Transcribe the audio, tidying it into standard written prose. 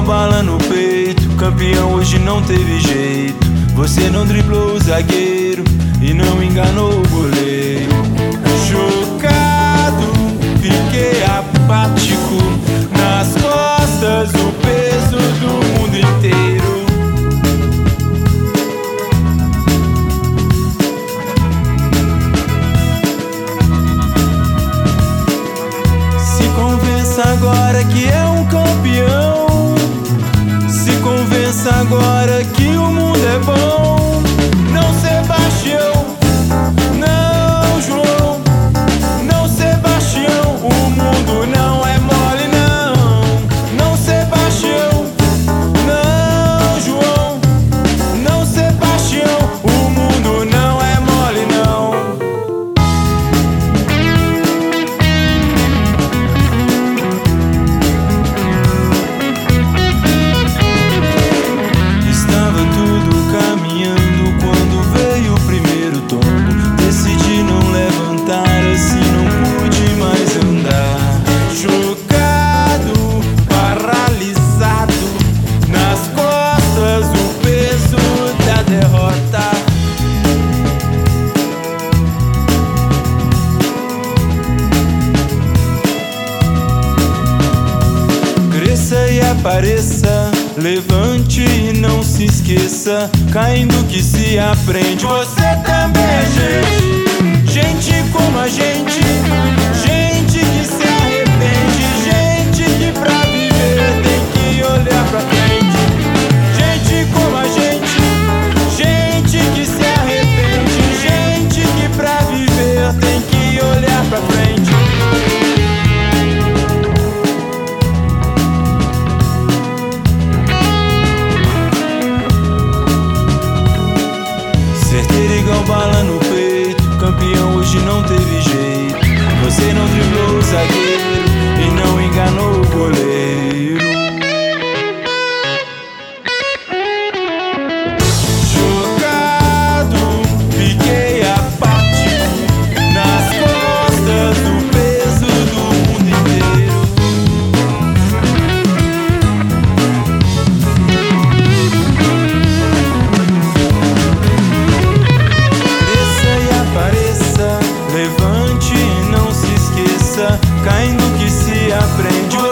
igual bala no peito. Campeão hoje não teve jeito. Você não driblou o zagueiro e não enganou o goleiro. Chocado, fiquei apático. Nas costas o peso do mundo inteiro. Se convença agora que é um campeão. Se convença agora que o mundo é bom. Não Sebastião, não João, não Sebastião, o mundo não é mole não. Não Sebastião, não João, não Sebastião, o mundo não é mole não. Estava tudo caminhando quando veio o primeiro tombo. Decidi não levantar, assim não pude mais andar. Chocado, paralisado, nas costas o peso da derrota. Cresça e apareça, levante e não se esqueça. Caindo que se aprende. Você também é gente, gente como a gente. Gente que se arrepende, gente que pra viver tem que olhar pra frente. Gente como a gente, gente que se arrepende, gente que pra viver tem que olhar pra frente. Certeiro igual bala no peito. Campeão hoje não teve jeito. Você não driblou o zagueiro e não enganou o goleiro. Chocado, fiquei apático. Nas costas o peso do mundo inteiro. Desça e apareça, levante e não se esqueça. Caindo que se aprende.